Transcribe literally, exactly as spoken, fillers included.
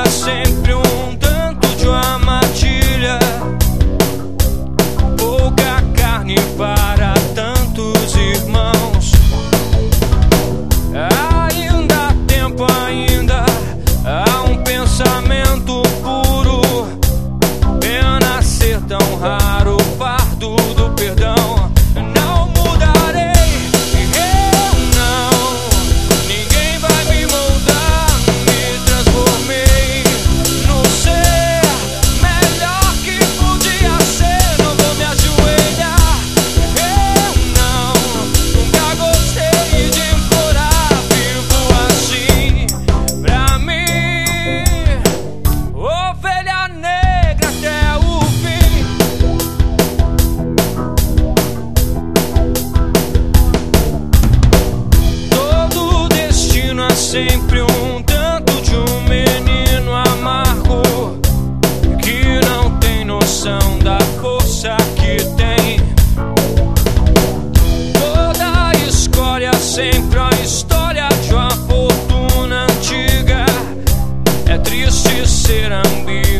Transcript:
é sempre um tanto de uma matilha. Pouca carne para tantos irmãos. Ainda há tempo, ainda há um pensamento puro. Pena ser tão raro, fardo do perdão. Não mudarei, eu não. Ninguém vai me moldar. Me transformei no ser melhor que podia ser. Não vou me ajoelhar, eu não. Nunca gostei de implorar. Vivo assim, pra mim, ovelha negra até o fim. Todo destino é sempre um tanto de um menino amargo que não tem noção da força que tem. Toda escolha é sempre a história de uma fortuna antiga. É triste ser ambíguo.